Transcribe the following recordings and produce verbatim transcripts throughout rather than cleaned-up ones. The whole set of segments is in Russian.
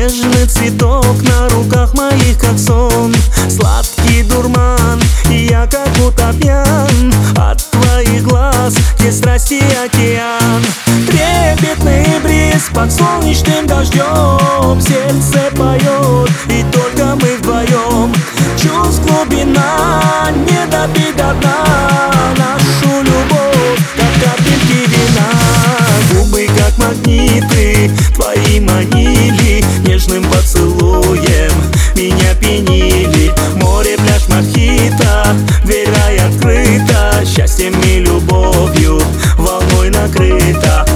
Нежный цветок на руках моих, как сон. Сладкий дурман, и я как будто пьян от твоих глаз, где страсти океан. Трепетный бриз под солнечным дождем, сердце поет, и только мы вдвоем. Чувств глубина, не допить до дна нашу любовь, как капельки вина. Губы как магниты твои манили, нежным поцелуем меня пьянили. Море, пляж, мохито, дверь рай открыта, счастьем и любовью волной накрыта.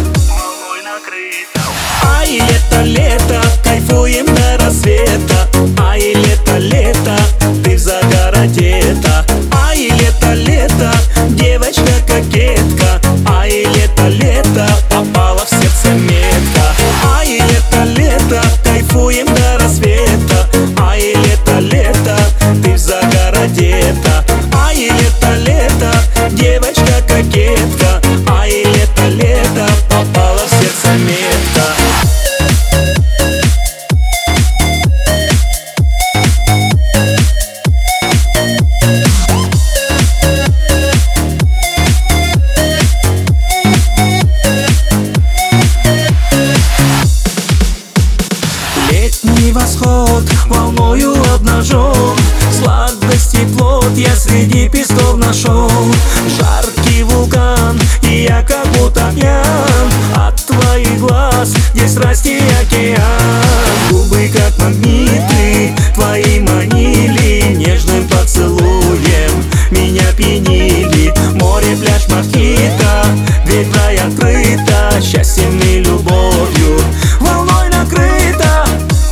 Ай, лето, лето, кайфуем до рассвета. Ай, лето, лето, ты в загородета. Ай, лето, лето, девочка-кокетка. Ай, лето, лето, попала в сердце метка. Ай, лето, лето, кайфуем до рассвета. Ай, лето, лето, ты в загородета. Ай, лето, лето, девочка-кокетка. Ай, лето, лето, попала в сердце метка. Летний восход волною обнажен, сладость и плод я среди песков нашел. Жаркий вулкан, и я как будто пьян от твоих глаз, где страсти океан. Губы как магниты твои манили, нежным поцелуем меня пьянили. Море, пляж, мохито, дверь в рай открыта, счастьем и любовью волной накрыта.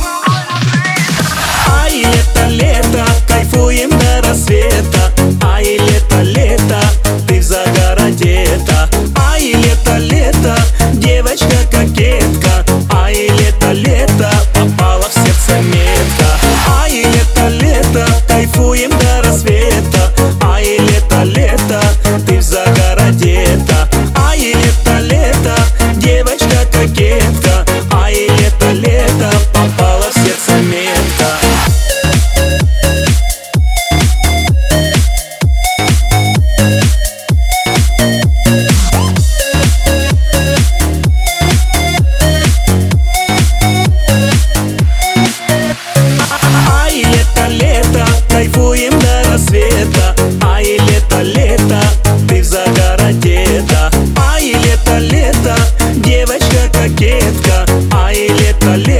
Ай, лето, лето, кайфуем до рассвета. Ай, лето, лето, ты в загородета. Ай, лето, лето, девочка-кокетка. Ай, лето, лето, попала в сердце метка. Ай, лето, лето, кайфуем до рассвета. Ай, лето, лето, ты в загородета. Ай, лето, лето, девочка-кокетка. Ай, лето, лето, попала в сердце метка. Ай, лето, лето, кайфуем до рассвета. Ай, лето, лето, ты в загородета. Ай, лето, лето, девочка-кокетка. Ай, лето, лето.